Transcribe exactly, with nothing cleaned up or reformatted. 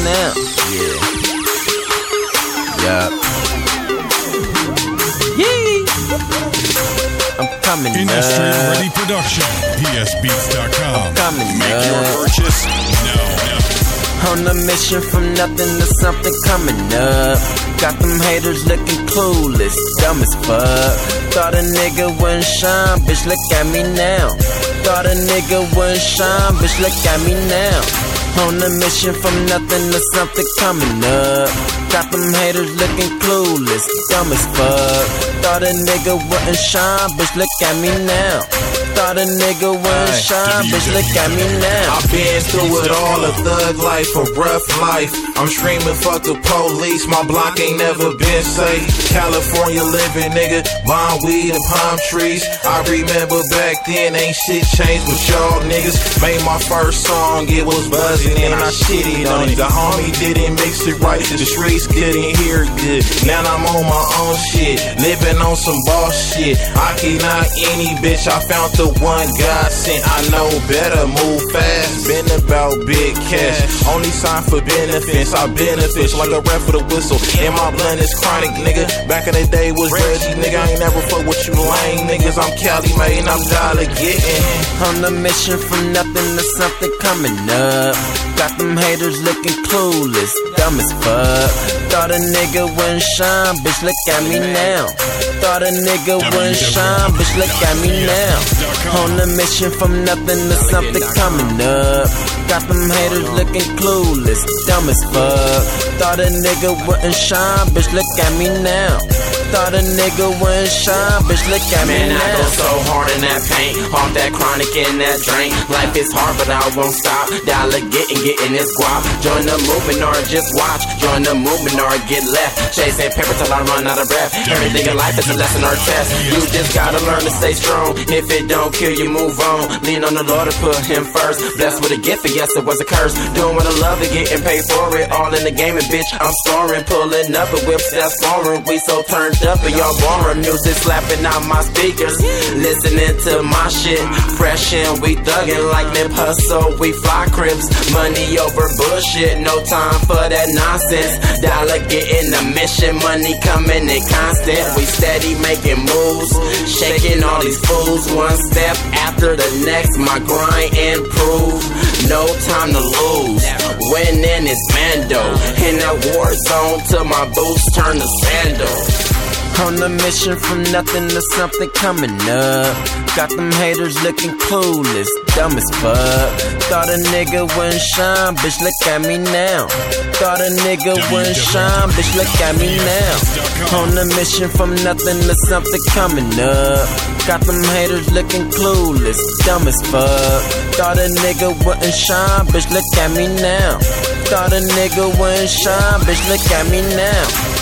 now. Yeah. Yup. Yee. I'm coming up. Industry Ready Production. P S Beats dot com. I'm coming Make up. your purchase now. On a mission from nothing to something coming up. Got them haters looking clueless, dumb as fuck. Thought a nigga wouldn't shine, bitch, look at me now. Thought a nigga wouldn't shine, bitch, look at me now. On a mission from nothing to something coming up. Got them haters looking clueless, dumb as fuck. Thought a nigga wouldn't shine, bitch, look at me now. Thought a nigga wouldn't shine, bitch, look at me now. I've been through it all, a thug life, a rough life. I'm screaming, fuck the police, my block ain't never been safe. California living, nigga, buying weed and palm trees. I remember back then, ain't shit changed, but y'all niggas made my first song, it was buzzing and I shitted on it. The homie didn't mix it right, the streets couldn't hear it good. Now I'm on my own shit, living on some boss shit. I can knock any bitch, I found the one God sent. I know better, move fast, been about big cash. Only sign for benefits, I benefit like a ref with a whistle. And my blunt is chronic, nigga. Back in the day was Reggie, nigga. I ain't never fuck with you lame niggas. I'm Cali made and I'm dollar getting. On a mission from nothing to something coming up. Got them haters looking clueless, dumb as fuck. Thought a nigga wouldn't shine, bitch, look at me now. Thought a nigga wouldn't shine, bitch, look at me now. On a mission from nothing to something coming up. Got them haters looking clueless, dumb as fuck. Thought a nigga wouldn't shine, bitch, look at me now. Thought a nigga wouldn't shine, bitch, look at me Man, now. I go so hard in that paint, off that chronic in that drink. Life is hard, but I won't stop. Dollar getting, getting this guap. Join the movement or just watch. Join the movement or get left. Chasing paper till I run out of breath. Everything in life is a lesson or test. You just gotta learn to stay strong. If it don't kill you, move on. Lean on the Lord and put him first. Blessed with a gift, and yes, it was a curse. Doing what I love and getting paid for it. All in the game, and bitch, I'm scoring. Pulling up a whip that's foreign. We so turned up and y'all boring. Music slapping out my speakers. Listening to my shit. Fresh and we thuggin' like Nip Hustle. We fly crips. Money over bullshit. No time for that nonsense. Dollar getting the mission. Money coming in constant. We steady making moves. Shaking all these fools. One step after the next. My grind improve. No time to lose. Winning is Mando. In that war zone till my boots turn to sandals. On a mission from nothing to something coming up. Got them haters looking clueless, dumb as fuck. Thought a nigga wouldn't shine, bitch, look at me now. Thought a nigga wouldn't shine, bitch, look at me now. On a mission from nothing to something coming up. Got them haters looking clueless, dumb as fuck. Thought a nigga wouldn't shine, bitch, look at me now. Thought a nigga wouldn't shine, bitch, look at me now.